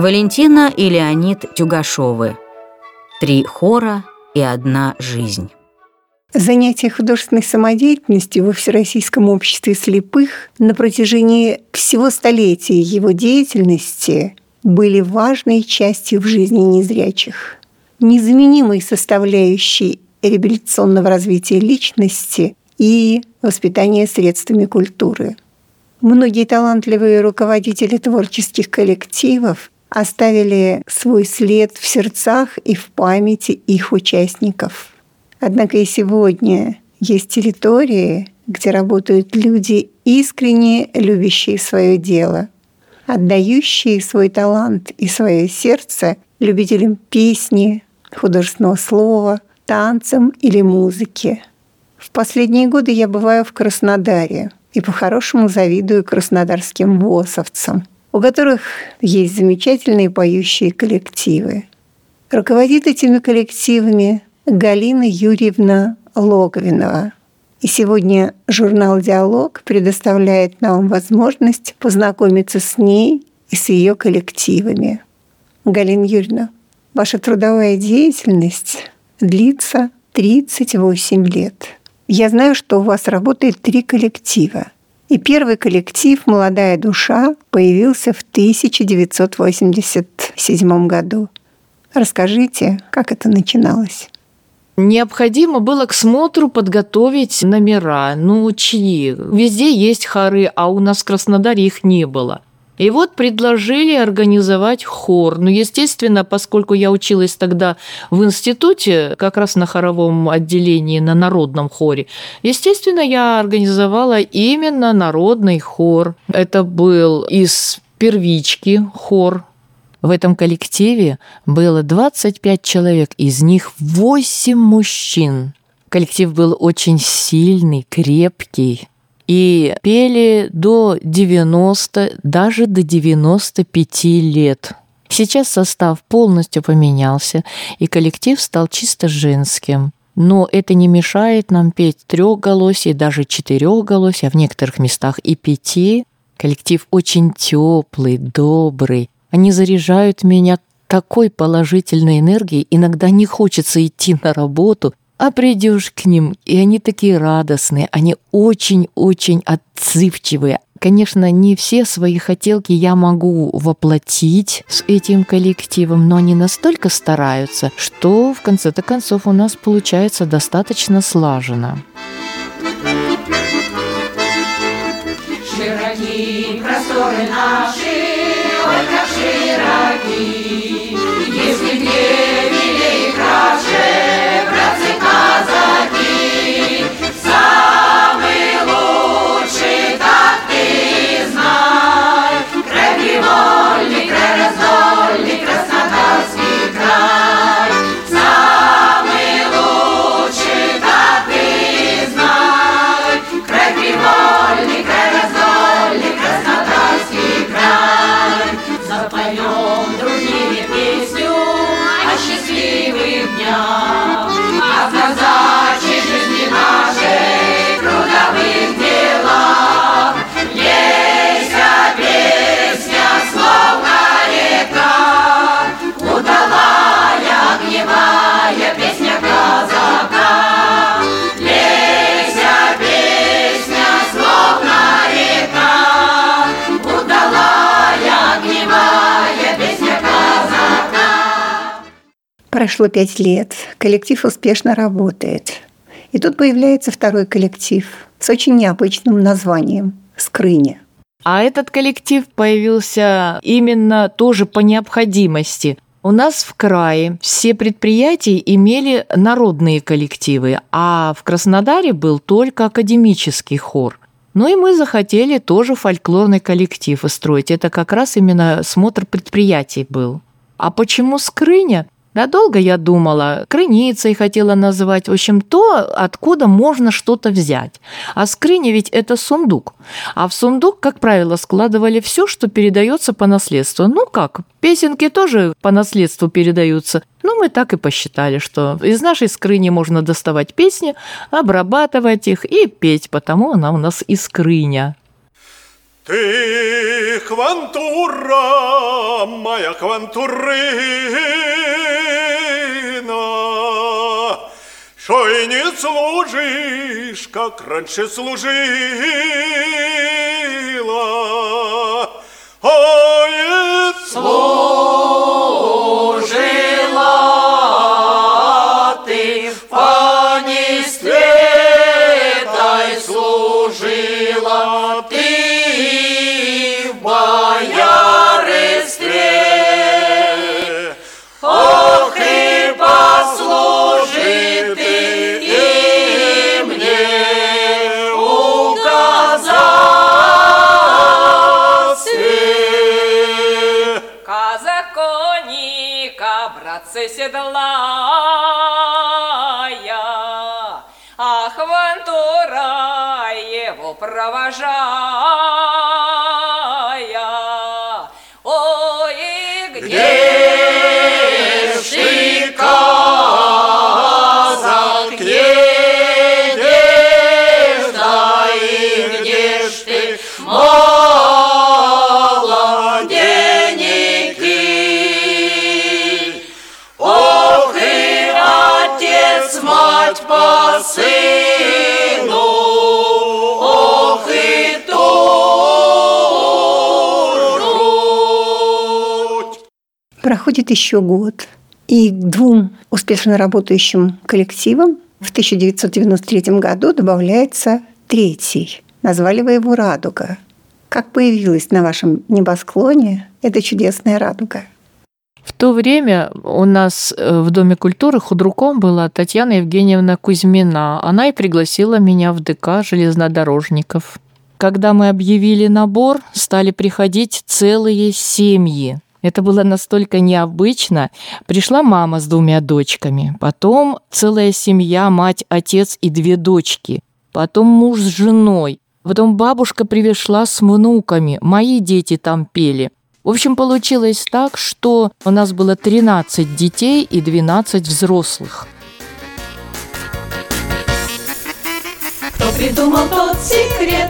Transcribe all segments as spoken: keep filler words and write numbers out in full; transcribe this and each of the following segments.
Валентина и Леонид Тюгашевы. Три хора и одна жизнь. Занятия художественной самодеятельностью во Всероссийском обществе слепых на протяжении всего столетия его деятельности были важной частью в жизни незрячих, незаменимой составляющей реабилитационного развития личности и воспитания средствами культуры. Многие талантливые руководители творческих коллективов оставили свой след в сердцах и в памяти их участников. Однако и сегодня есть территории, где работают люди, искренне любящие свое дело, отдающие свой талант и свое сердце любителям песни, художественного слова, танцам или музыки. В последние годы я бываю в Краснодаре и по-хорошему завидую краснодарским восовцам, у которых есть замечательные поющие коллективы. Руководит этими коллективами Галина Юрьевна Логвинова. И сегодня журнал «Диалог» предоставляет нам возможность познакомиться с ней и с ее коллективами. Галина Юрьевна, ваша трудовая деятельность длится тридцать восемь лет. Я знаю, что у вас работает три коллектива. И первый коллектив «Молодая душа» появился в тысяча девятьсот восемьдесят седьмом году. Расскажите, как это начиналось? Необходимо было к смотру подготовить номера. Ну, чьи? Везде есть хоры, а у нас в Краснодаре их не было. И вот предложили организовать хор. Ну, естественно, поскольку я училась тогда в институте, как раз на хоровом отделении, на народном хоре, естественно, я организовала именно народный хор. Это был из первички хор. В этом коллективе было двадцать пять человек, из них восемь мужчин. Коллектив был очень сильный, крепкий. И пели до девяноста, даже до девяноста пяти лет. Сейчас состав полностью поменялся, и коллектив стал чисто женским. Но это не мешает нам петь трехголосие, даже четырехголосие, а в некоторых местах и пяти. Коллектив очень теплый, добрый. Они заряжают меня такой положительной энергией. Иногда не хочется идти на работу, а придешь к ним, и они такие радостные, они очень-очень отзывчивые. Конечно, не все свои хотелки я могу воплотить с этим коллективом, но они настолько стараются, что в конце-то концов у нас получается достаточно слаженно. Широки просторы наши, ой, как широки, если где милее и краше, братцы казаки, самый лучший, так ты знай, край привольный, край раздольный, Краснодарский край, самый лучший, так ты знай, край привольный, край раздольный, Краснодарский край. Запоем дружнее песню о счастливых днях, о казачьей жизни нашей, трудовых делах. Есть песня, словно река, удалая, огневая песня казака. Есть песня, словно река, удалая, огневая песня казака. Прошло пять лет, коллектив успешно работает. И тут появляется второй коллектив с очень необычным названием «Скрыня». А этот коллектив появился именно тоже по необходимости. У нас в крае все предприятия имели народные коллективы, а в Краснодаре был только академический хор. Ну и мы захотели тоже фольклорный коллектив устроить. Это как раз именно смотр предприятий был. А почему «Скрыня»? Да долго я думала, крыницей хотела называть, в общем, то, откуда можно что-то взять. А скрыня ведь это сундук. А в сундук, как правило, складывали все, что передается по наследству. Ну как, песенки тоже по наследству передаются. Ну, мы так и посчитали, что из нашей скрыни можно доставать песни, обрабатывать их и петь, потому она у нас и скрыня. Ты, Хвантура, моя Хвантурына, шо и не служишь, как раньше служила. Ой, служила ты в панестве, тай служила ты в боярстве. Ох, и послужи ты и мне указался. Казаконика, братцы, седлая, а Хвантура его провожая. Ой, и где Где ж ты, казак, едешь, да и где ж ты, молоденький? Ох, и отец, мать по сыну, ох, и ту жуть. Проходит еще год, и к двум успешно работающим коллективам в тысяча девятьсот девяносто третьем году добавляется третий. Назвали вы его «Радуга». Как появилась на вашем небосклоне эта чудесная радуга? В то время у нас в Доме культуры худруком была Татьяна Евгеньевна Кузьмина. Она и пригласила меня в ДК железнодорожников. Когда мы объявили набор, стали приходить целые семьи. Это было настолько необычно. Пришла мама с двумя дочками, потом целая семья, мать, отец и две дочки, потом муж с женой, потом бабушка пришла с внуками, мои дети там пели. В общем, получилось так, что у нас было тринадцать детей и двенадцать взрослых. Кто придумал тот секрет,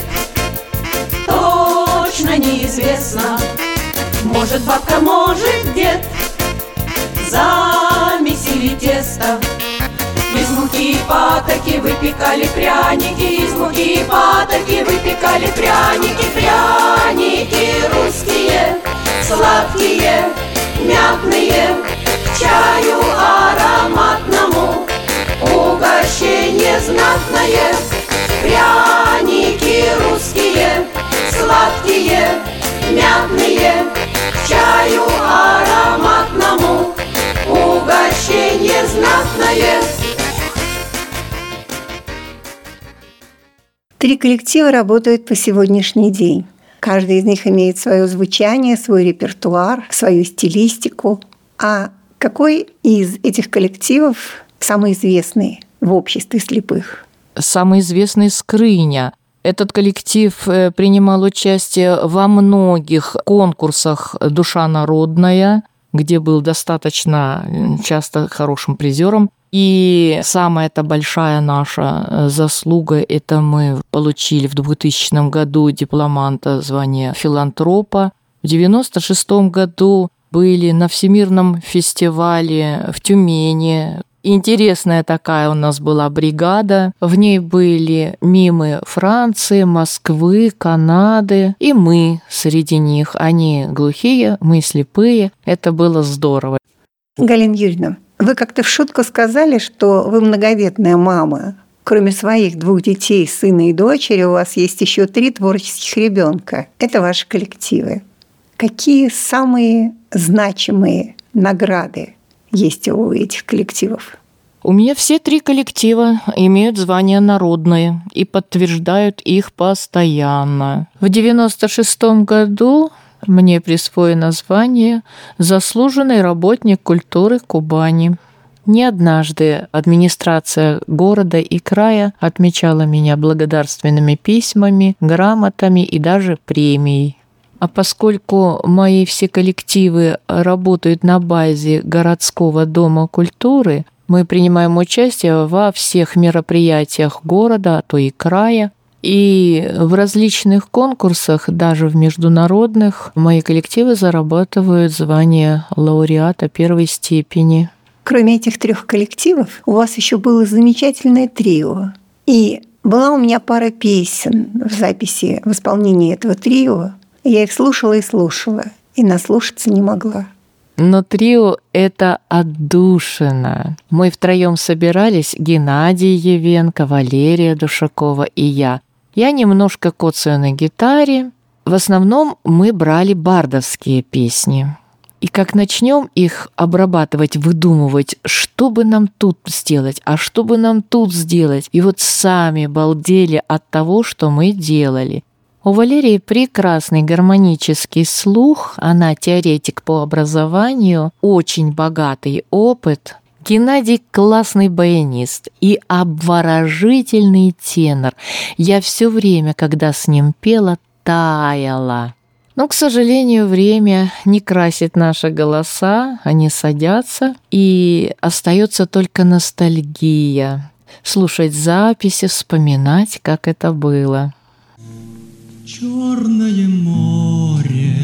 точно неизвестно. Может, бабка, может, дед замесили тесто. Из муки и патоки выпекали пряники, из муки и патоки выпекали пряники. Пряники русские, сладкие, мятные, к чаю ароматному угощение знатное. Пряники русские, сладкие, мятные, к чаю ароматному угощение знатное. Три коллектива работают по сегодняшний день. Каждый из них имеет свое звучание, свой репертуар, свою стилистику. А какой из этих коллективов самый известный в обществе слепых? Самый известный «Скрыня». Этот коллектив принимал участие во многих конкурсах «Душа народная», где был достаточно часто хорошим призером. И самая-то большая наша заслуга – это мы получили в двухтысячном году дипломанта звания филантропа. В девяносто шестом году были на Всемирном фестивале в Тюмени. Интересная такая у нас была бригада. В ней были мимы Франции, Москвы, Канады. И мы среди них. Они глухие, мы слепые. Это было здорово. Галина Юрьевна, вы как-то в шутку сказали, что вы многодетная мама. Кроме своих двух детей, сына и дочери, у вас есть еще три творческих ребенка. Это ваши коллективы. Какие самые значимые награды есть у этих коллективов? У меня все три коллектива имеют звание народные и подтверждают их постоянно. В девяносто шестом году мне присвоено звание «Заслуженный работник культуры Кубани». Не однажды администрация города и края отмечала меня благодарственными письмами, грамотами и даже премией. А поскольку мои все коллективы работают на базе городского дома культуры, мы принимаем участие во всех мероприятиях города, а то и края. И в различных конкурсах, даже в международных, мои коллективы зарабатывают звание лауреата первой степени. Кроме этих трех коллективов, у вас еще было замечательное трио. И была у меня пара песен в записи в исполнении этого трио. Я их слушала и слушала, и наслушаться не могла. Но трио – это отдушина. Мы втроем собирались, Геннадий Евенко, Валерия Душакова и я. Я немножко коцаю на гитаре. В основном мы брали бардовские песни. И как начнем их обрабатывать, выдумывать, что бы нам тут сделать, а что бы нам тут сделать, и вот сами балдели от того, что мы делали. У Валерии прекрасный гармонический слух, она теоретик по образованию, очень богатый опыт. Геннадий классный баянист и обворожительный тенор. Я все время, когда с ним пела, таяла. Но, к сожалению, время не красит наши голоса, они садятся, и остается только ностальгия. Слушать записи, вспоминать, как это было. Черное море,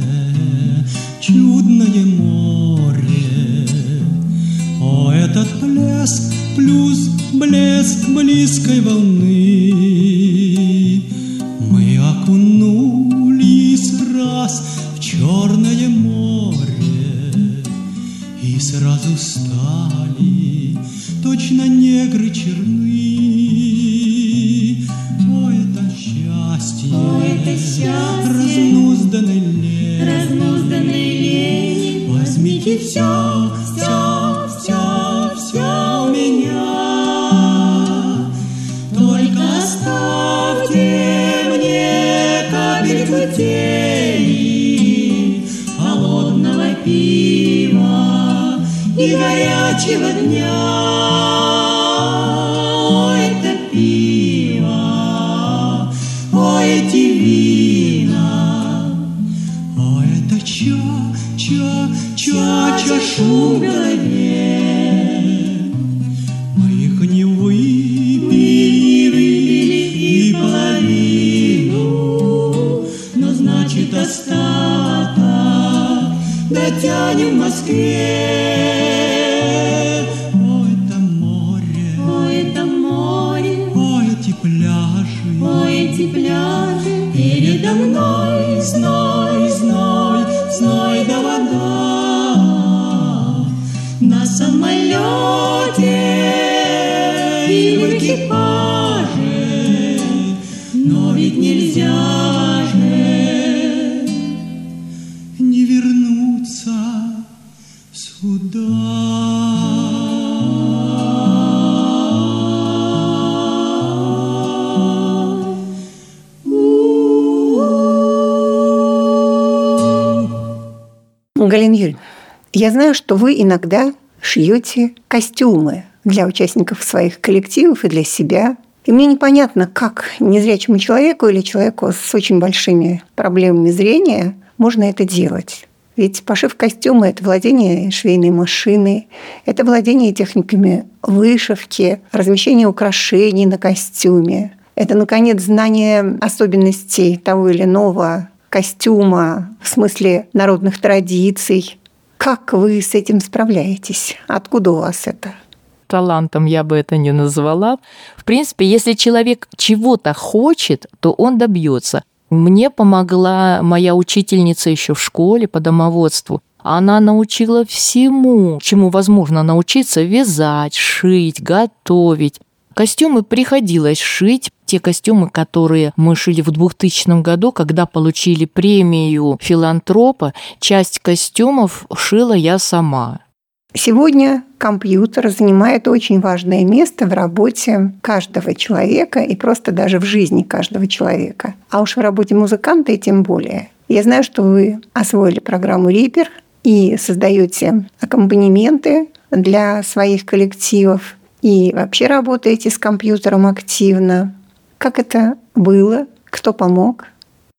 чудное море, о, этот блеск плюс блеск близкой волны. Мы окунулись раз в черное море и сразу стали точно негры черны. О, это счастье, О, это счастье, разнузданной лени, разнузданной лени. возьмите все, все, все, все у меня, только оставьте мне капельку тени, холодного пива и горячего дня. О, это пиво, о, эти вина, о, это ча, ча, ча, ча, шум в голове. Мы их не выпили и половину, но значит остаток дотянем в Москве. О, это море, О, это море, о, эти пляжи, о, эти пляжи. передо мной зной, зной, зной да вода. На самолете и в экипаже, но ведь нельзя же не вернуться сюда. Галина Юрьевна, я знаю, что вы иногда шьете костюмы для участников своих коллективов и для себя. И мне непонятно, как незрячему человеку или человеку с очень большими проблемами зрения можно это делать. Ведь пошив костюма – это владение швейной машиной, это владение техниками вышивки, размещение украшений на костюме. Это, наконец, знание особенностей того или иного костюма в смысле народных традиций. Как вы с этим справляетесь? Откуда у вас это? Талантом я бы это не назвала. В принципе, если человек чего-то хочет, то он добьется. Мне помогла моя учительница еще в школе по домоводству. Она научила всему, чему возможно научиться: вязать, шить, готовить. Костюмы приходилось шить. Те костюмы, которые мы шили в двухтысячном году, когда получили премию филантропа, часть костюмов шила я сама. Сегодня компьютер занимает очень важное место в работе каждого человека и просто даже в жизни каждого человека. А уж в работе музыканта и тем более. Я знаю, что вы освоили программу Reaper и создаете аккомпанементы для своих коллективов и вообще работаете с компьютером активно. Как это было? Кто помог?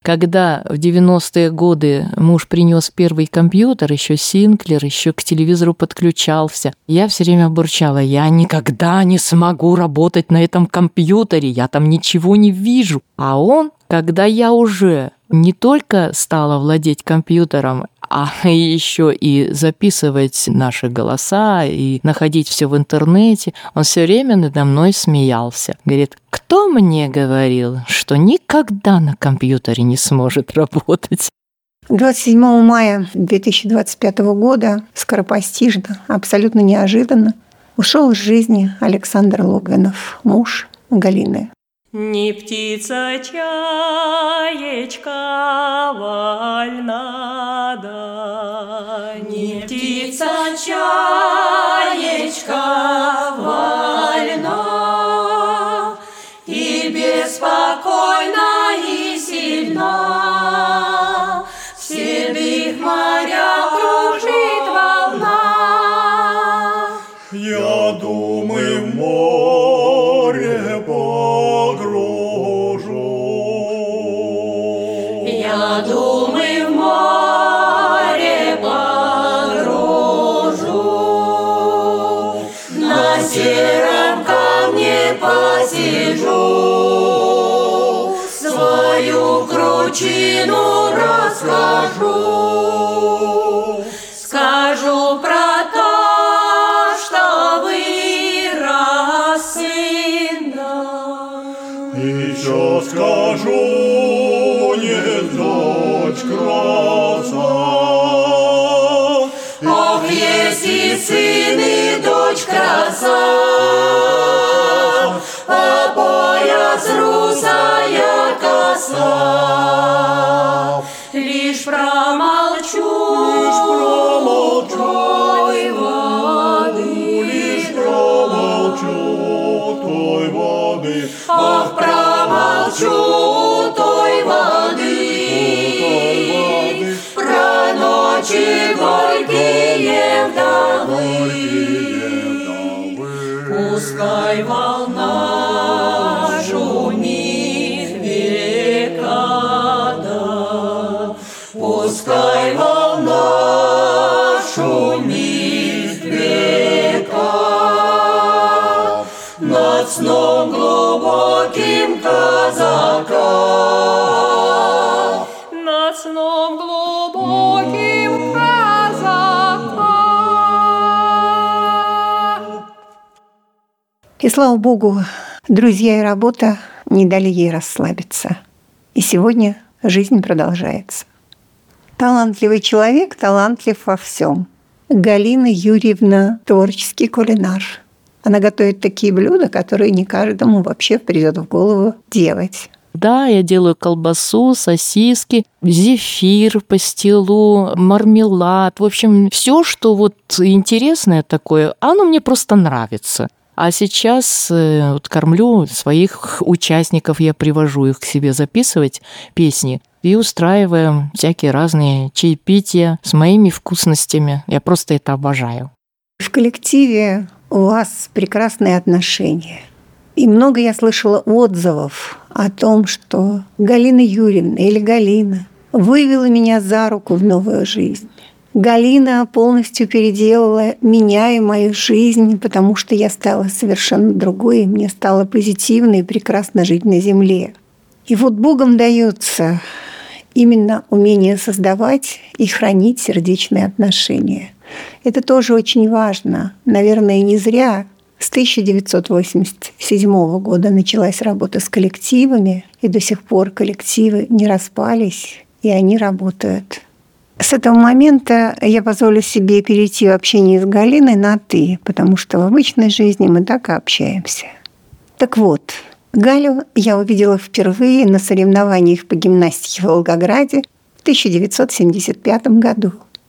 Когда в девяностые годы муж принес первый компьютер, еще Синклер, еще к телевизору подключался, я все время бурчала: я никогда не смогу работать на этом компьютере, я там ничего не вижу. А он, когда я уже не только стала владеть компьютером, а еще и записывать наши голоса и находить все в интернете, он все время надо мной смеялся. Говорит: кто мне говорил, что никогда на компьютере не сможет работать? двадцать седьмого мая две тысячи двадцать пятого года скоропостижно, абсолютно неожиданно, ушел из жизни Александр Логвинов, муж Галины. Не птица, чаечка вольна, да, не птица, чаечка вольна, и беспокойна, и сильна, в седых морях кружит волна. Я думаю, в море погружу. Я думаю, в море погружу, на сером камне посижу, свою кручину расскажу, скажу про то, что вырос сына. Еще скажу, не дочь краса. Ох, если сын и дочь краса, по пояс русая коса, лишь промолчу, Лишь промолчу, той воды, лишь промолчу той воды. ох, промолчу той воды, про ночи горькие вдовы. Пускай волна шумит века, да, пускай волна шумит века, над сном глубоким казака, над сном глубоким казака. И слава богу, друзья и работа не дали ей расслабиться. И сегодня жизнь продолжается. Талантливый человек, талантлив во всем. Галина Юрьевна – творческий кулинар. Она готовит такие блюда, которые не каждому вообще придет в голову делать. Да, я делаю колбасу, сосиски, зефир, пастилу, мармелад. В общем, все, что вот интересное такое, оно мне просто нравится. А сейчас э, вот кормлю своих участников, я привожу их к себе записывать песни и устраиваем всякие разные чаепития с моими вкусностями. Я просто это обожаю. В коллективе у вас прекрасные отношения. И много я слышала отзывов о том, что Галина Юрьевна или Галина вывела меня за руку в новую жизнь. Галина полностью переделала меня и мою жизнь, потому что я стала совершенно другой, и мне стало позитивно и прекрасно жить на земле. И вот Богом дается именно умение создавать и хранить сердечные отношения. Это тоже очень важно. Наверное, не зря с тысяча девятьсот восемьдесят седьмого года началась работа с коллективами, и до сих пор коллективы не распались, и они работают. С этого момента я позволю себе перейти в общение с Галиной на «ты», потому что в обычной жизни мы так и общаемся. Так вот, Галю я увидела впервые на соревнованиях по гимнастике в Волгограде в тысяча девятьсот семьдесят пятом году.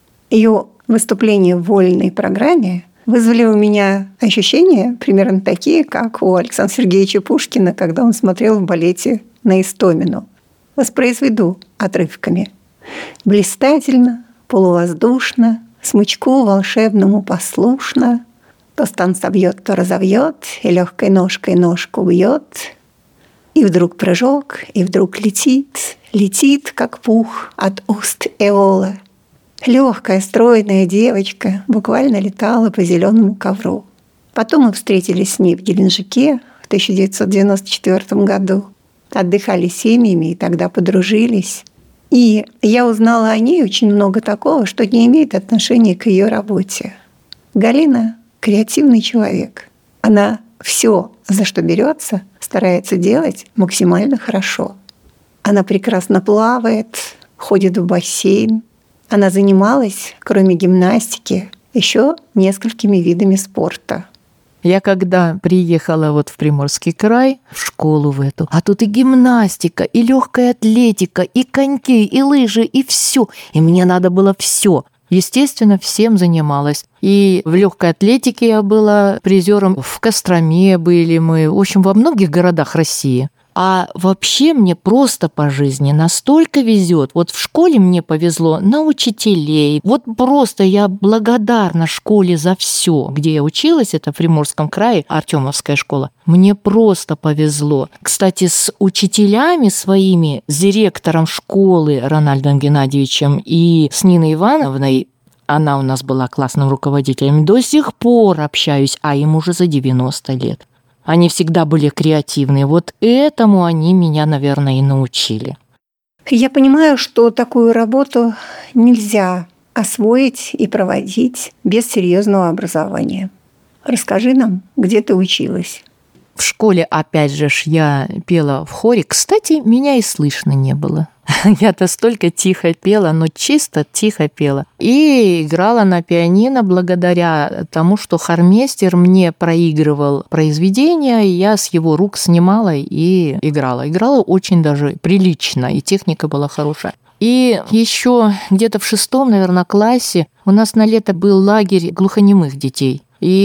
Ее выступления в вольной программе вызвали у меня ощущения примерно такие, как у Александра Сергеевича Пушкина, когда он смотрел в балете на Истомину. Воспроизведу отрывками. Блистательно, полувоздушно, смычку волшебному послушно, то стан собьет, то разовьет, и легкой ножкой ножку бьет. И вдруг прыжок, и вдруг летит, летит, как пух от уст Эола. Легкая, стройная девочка буквально летала по зеленому ковру. Потом мы встретились с ней в Геленджике в тысяча девятьсот девяносто четвёртом году. Отдыхали семьями и тогда подружились. И я узнала о ней очень много такого, что не имеет отношения к ее работе. Галина – креативный человек. Она все, за что берется, старается делать максимально хорошо. Она прекрасно плавает, ходит в бассейн. Она занималась, кроме гимнастики, еще несколькими видами спорта. Я когда приехала вот в Приморский край, в школу в эту, а тут и гимнастика, и легкая атлетика, и коньки, и лыжи, и все. И мне надо было все. Естественно, всем занималась. И в легкой атлетике я была призером, в Костроме были мы, в общем, во многих городах России. А вообще мне просто по жизни настолько везет. Вот в школе мне повезло на учителей. Вот просто я благодарна школе за все, где я училась. Это в Приморском крае, Артемовская школа. Мне просто повезло. Кстати, с учителями своими, с директором школы Рональдом Геннадьевичем и с Ниной Ивановной, она у нас была классным руководителем, до сих пор общаюсь, а им уже за девяносто лет. Они всегда были креативные. Вот этому они меня, наверное, и научили. Я понимаю, что такую работу нельзя освоить и проводить без серьезного образования. Расскажи нам, где ты училась? В школе, опять же, я пела в хоре. Кстати, меня и слышно не было. Я-то столько тихо пела, но чисто тихо пела. И играла на пианино благодаря тому, что хормейстер мне проигрывал произведения, и я с его рук снимала и играла. Играла очень даже прилично, и техника была хорошая. И еще где-то в шестом, наверное, классе у нас на лето был лагерь глухонемых детей.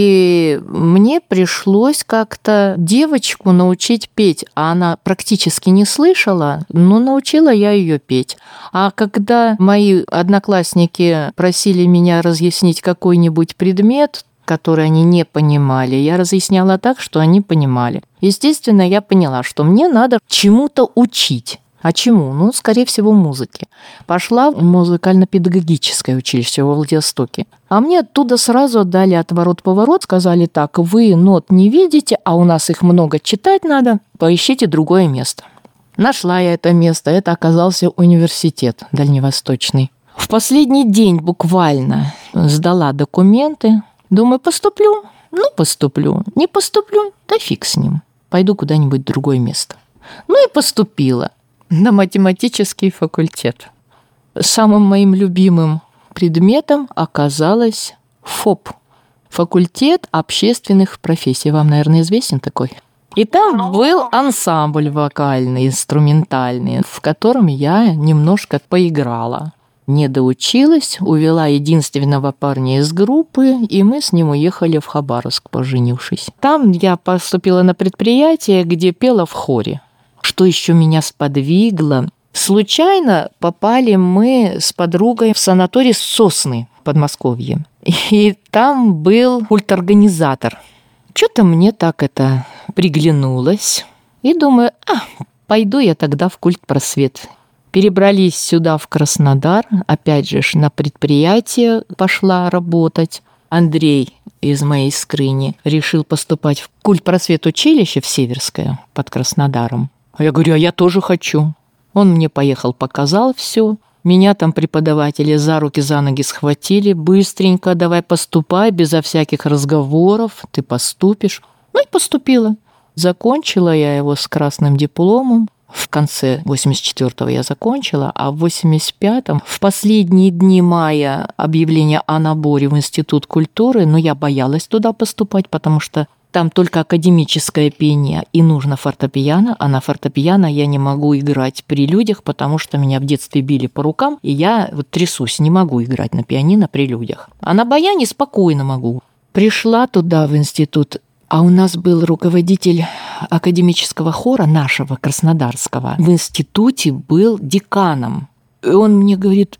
И мне пришлось как-то девочку научить петь, а она практически не слышала, но научила я ее петь. А когда мои одноклассники просили меня разъяснить какой-нибудь предмет, который они не понимали, я разъясняла так, что они понимали. Естественно, я поняла, что мне надо чему-то учить. А чему? Ну, скорее всего, музыке. Пошла в музыкально-педагогическое училище во Владивостоке. А мне оттуда сразу отдали отворот-поворот, сказали так: вы нот не видите, а у нас их много, читать надо, поищите другое место. Нашла я это место, это оказался университет дальневосточный. В последний день буквально сдала документы, думаю, поступлю, ну, поступлю, не поступлю, да фиг с ним, пойду куда-нибудь в другое место. Ну и поступила на математический факультет. Самым моим любимым предметом оказалось ФОП. Факультет общественных профессий. Вам, наверное, известен такой? И там был ансамбль вокальный, инструментальный, в котором я немножко поиграла. Не доучилась, увела единственного парня из группы, и мы с ним уехали в Хабаровск, поженившись. Там я поступила на предприятие, где пела в хоре. Что еще меня сподвигло? Случайно попали мы с подругой в санаторий «Сосны» в Подмосковье. И там был культорганизатор. Что-то мне так это приглянулось. И думаю, а, пойду я тогда в культпросвет. Перебрались сюда, в Краснодар. Опять же, на предприятие пошла работать. Андрей из моей скрыни решил поступать в культпросвет училище в Северское под Краснодаром. А я говорю, а я тоже хочу. Он мне поехал, показал все. Меня там преподаватели за руки, за ноги схватили. Быстренько давай поступай, безо всяких разговоров. Ты поступишь. Ну и поступила. Закончила я его с красным дипломом. В конце восемьдесят четвёртого я закончила, а в восемьдесят пятом, в последние дни мая, объявление о наборе в Институт культуры, но я боялась туда поступать, потому что там только академическое пение, и нужно фортепиано, а на фортепиано я не могу играть при людях, потому что меня в детстве били по рукам, и я вот трясусь, не могу играть на пианино при людях. А на баяне спокойно могу. Пришла туда, в институт, а у нас был руководитель академического хора нашего, краснодарского. В институте был деканом. И он мне говорит,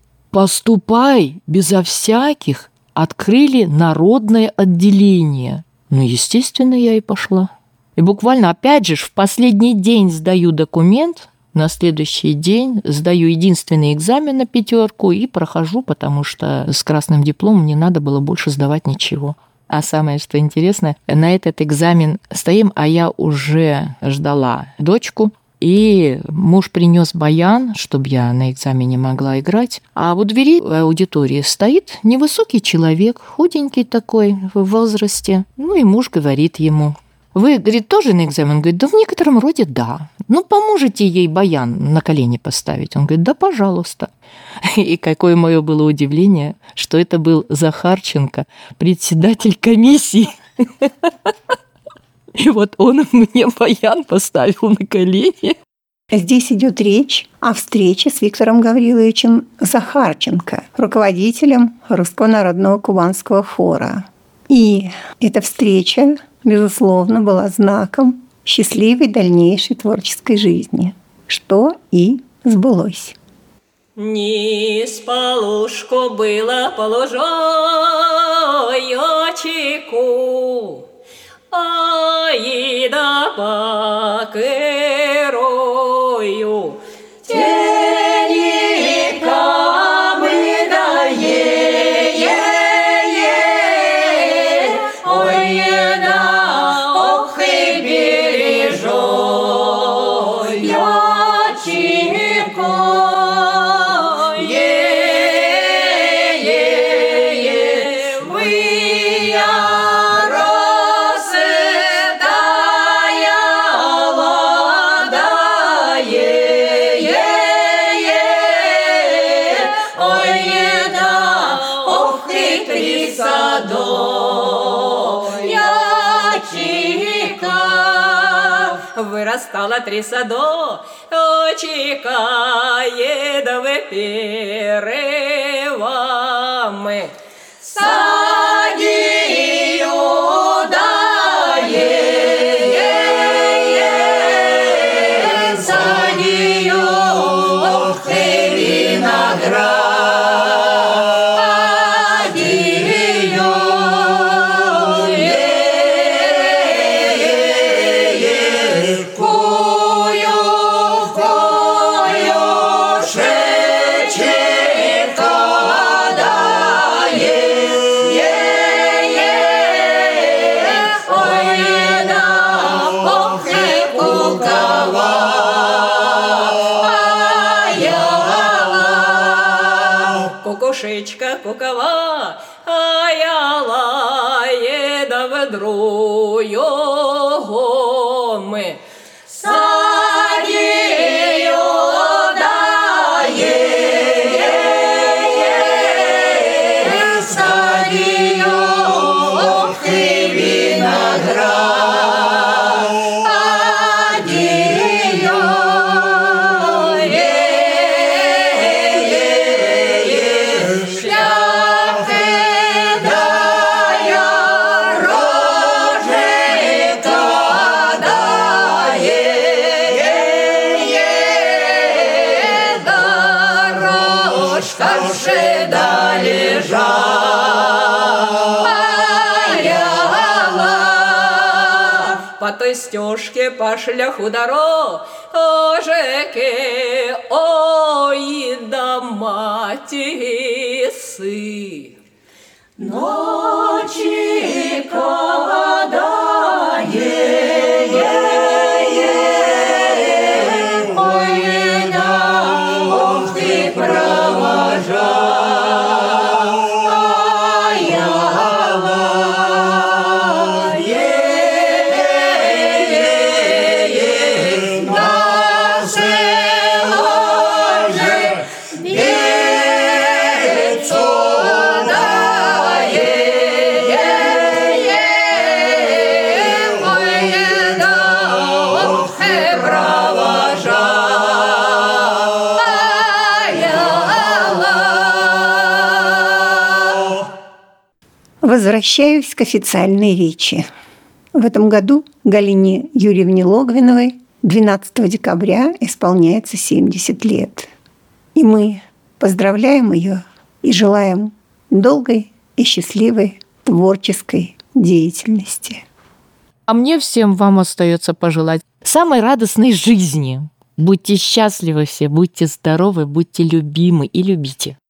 поступай безо всяких, открыли народное отделение. Ну, естественно, я и пошла. И буквально, опять же, в последний день сдаю документ, На следующий день сдаю единственный экзамен на пятерку и прохожу, потому что с красным дипломом не надо было больше сдавать ничего. А самое, что интересно, на этот экзамен стоим, а я уже ждала дочку, и муж принес баян, чтобы я на экзамене могла играть. А у двери аудитории стоит невысокий человек, худенький такой, в возрасте. Ну и муж говорит ему: «Вы, говорит, тоже на экзамен?» Он говорит: «Да в некотором роде да. Ну, поможете ей баян на колени поставить?» Он говорит: «Да, пожалуйста». И какое мое было удивление, что это был Захарченко, председатель комиссии. И вот он мне баян поставил на колени. Здесь идет речь о встрече с Виктором Гавриловичем Захарченко, руководителем Русского народного кубанского хора. И эта встреча, безусловно, была знаком счастливой дальнейшей творческой жизни, что и сбылось. Низ полушку было положочеку, Аида покерою. Теника мы дае, ой, да, ох и бережу ячейку. Вырастало три садочка, едовы перевамы. Садию дае, садию, ох и виноград. Кукушечка кукова, а я лаеда ведрую мы. Садию дае, садию, ох и виноград. По той стежке по шляху дорожеки, ой, да матисы. Ночи кадае, ой, да, ох ты провожай. Возвращаюсь к официальной речи. В этом году Галине Юрьевне Логвиновой двенадцатого декабря исполняется семьдесят лет. И мы поздравляем ее и желаем долгой и счастливой творческой деятельности. А мне всем вам остается пожелать самой радостной жизни, Будьте счастливы все, будьте здоровы, будьте любимы и любите.